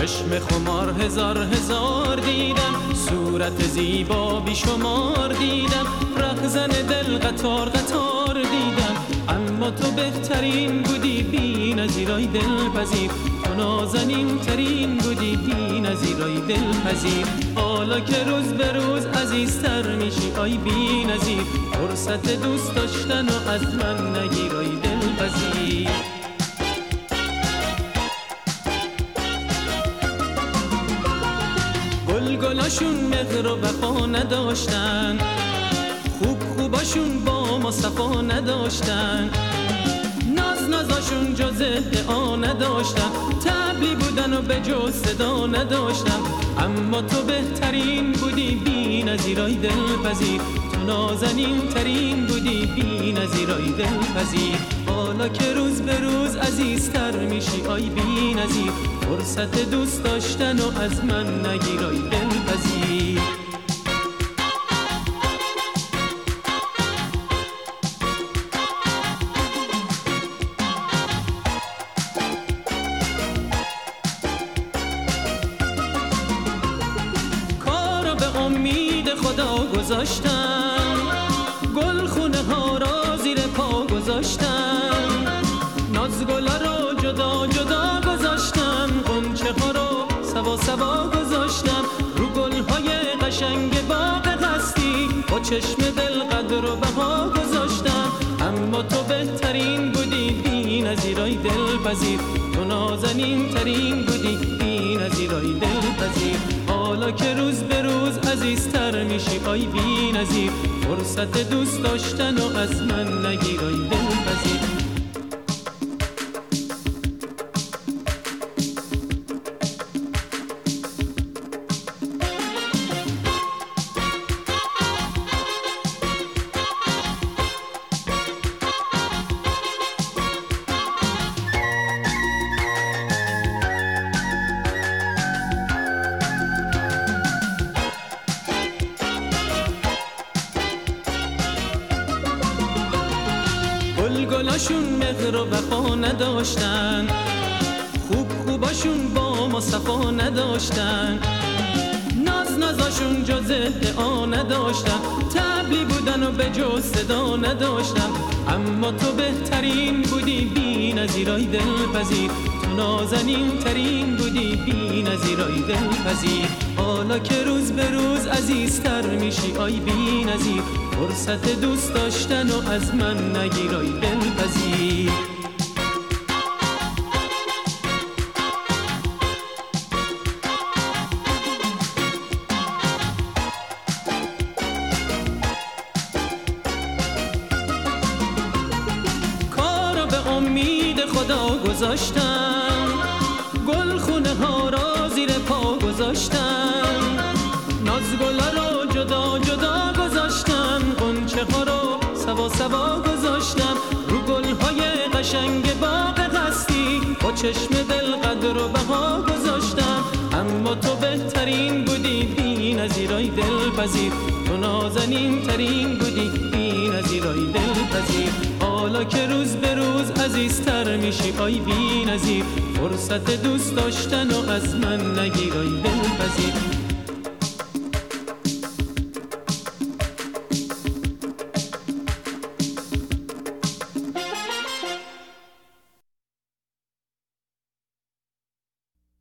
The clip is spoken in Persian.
چشم خمار هزار هزار دیدم، صورت زیبا بیشمار دیدم، رهزن دل قطار قطار دیدم، اما تو بهترین بودی بی‌نظیرای دلپذیر، تو نازنین ترین بودی بی‌نظیرای دلپذیر. حالا که روز به روز عزیزتر میشی آی بی‌نظیر، فرصت دوست داشتن و از من نگیرای دلپذیر. گلگلاشون مهر و وفا نداشتن، خوباشون با ما صفا نداشتن، نازاشون جز ادعا نداشتن، طبلی بودن و به جز صدا نداشتن، اما تو بهترین بودی بی‌نظیرای دلپذیر، تو نازنین ترین بودی بی‌نظیرای دلپذیر. حالا که روز به روز عزیزتر میشی آی بی‌نظیر، فرصت دوست داشتن و از من نگیرای دلپذیر. امید خدا گذاشتن، گلخونه ها را زیر پا گذاشتن، نازگلا رو جدا جدا گذاشتن، غنچه ها رو سوا سوا گذاشتن، رو گلهای قشنگ باغ هستی با چشم دل قدر و بها گذاشتن، اما تو بهترین بودی بی‌نظیرای دلپذیر، تو نازنین ترین بودی بی‌نظیرای دلپذیر. حالا که روز به روز عزیزتر میشی آی بی‌نظیر، فرصت دوست داشتن و از من نگیرای دلپذیر. گلگلاشون مهر و وفا نداشتن، خوباشون با ما صفا نداشتن، نازاشون جز ادعا نداشتن، طبلی بودن و به جز صدا نداشتن، اما تو بهترین بودی بی‌نظیرای دلپذیر، تو نازنین ترین بودی بی‌نظیرای دلپذیر. حالا که روز به روز عزیزتر میشی آی بی‌نظیر، فرصت دوست داشتن و از من نگیرای دلپذیر. کارو به امید خدا گذاشتن، گلخونه ها را زیر پا گذاشتن، نازگلا رو جدا جدا گذاشتن، غنچه ها رو سوا سوا گذاشتن، رو گلهای قشنگ باغ هستی با چشم دل قدر و بها گذاشتن، اما تو بهترین بودی بی‌نظیرای دلپذیر، تو نازنین ترین بودی بی‌نظیرای دلپذیر. حالا که روز به روز عزیزتر میشی آی بی‌نظیر، فرصت دوست داشتن و از من نگیرای دلپذیر.